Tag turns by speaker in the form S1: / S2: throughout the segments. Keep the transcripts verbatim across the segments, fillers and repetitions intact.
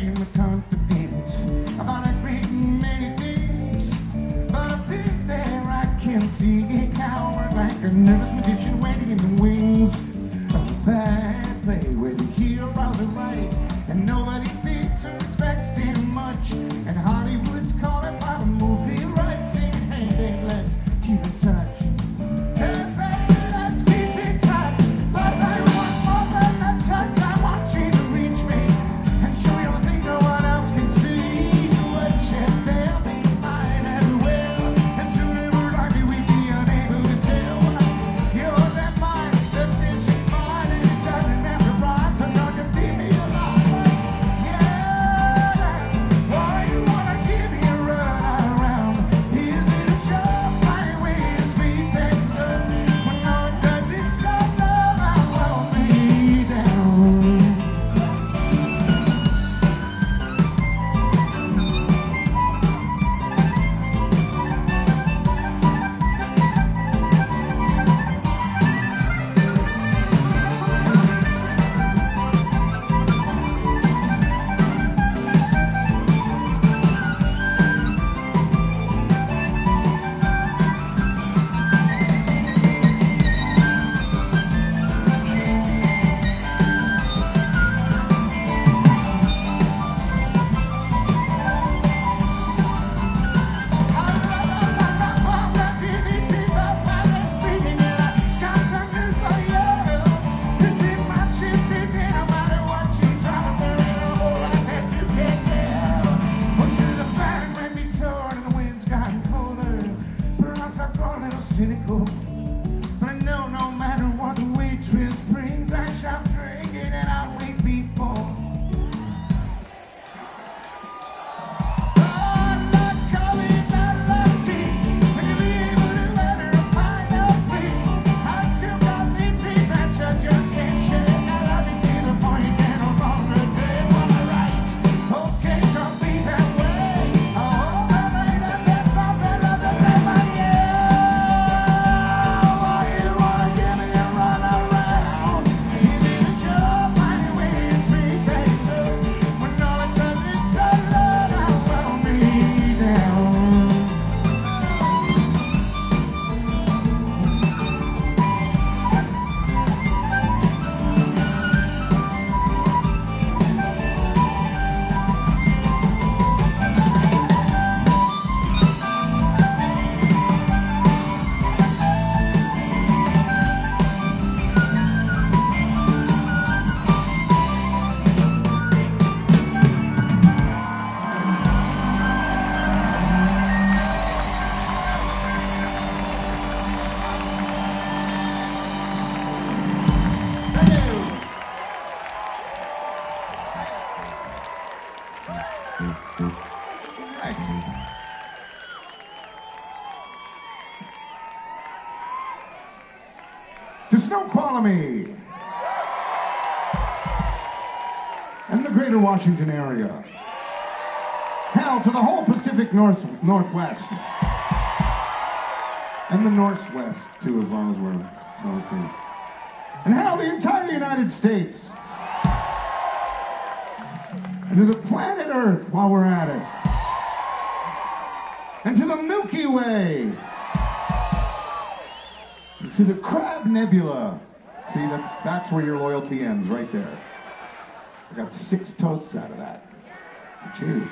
S1: gain my confidence. I thought I'd written many things, but I've been there, I can see it now. Work like a nervous magician waiting in the wings of a bad play where the heroes are right and nobody thinks or expects too much. And Hollywood's caught up by the movie right, saying, hey babe, let's keep in touch. Hey baby, let's keep in touch. But I want more than a touch. I want you to reach me and show me all the things no one else can see. So what you there, make it mine as well. And soon it would likely we'd be unable to tell. You're that mind, that this is mine, and it doesn't have to rhyme, so don't you leave me alone. Yeah, why you wanna give me a run around? Is it a surefire way to speed things up? When all it does is say love, I won't be down. Cynical, but I know no matter what the waitress brings, I shall drink it and I'll wait before. I'm not coming, not lucky. I can be able to let her find out free. I still got the dream that you just can't shake. I love you to the point you can no longer take. Alright, okay, so be that way. Oh, that way, that there's something love to say, but yeah. To Snoqualmie and the greater Washington area. Hell, to the whole Pacific North Northwest. And the Northwest, too, as long as we're Palestine. And hell, the entire United States. And to the planet Earth while we're at it. And to the Milky Way. And to the Crab Nebula. See, that's that's where your loyalty ends, right there. I got six toasts out of that. So cheers.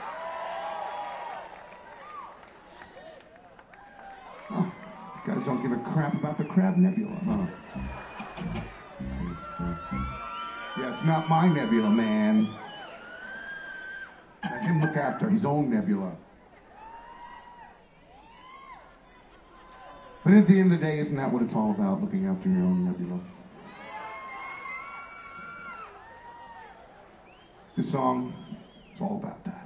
S1: Oh, you guys don't give a crap about the Crab Nebula, huh? Yeah, it's not my nebula, man. Let him look after his own nebula. But at the end of the day, isn't that what it's all about, looking after your own nebula? This song, it's all about that.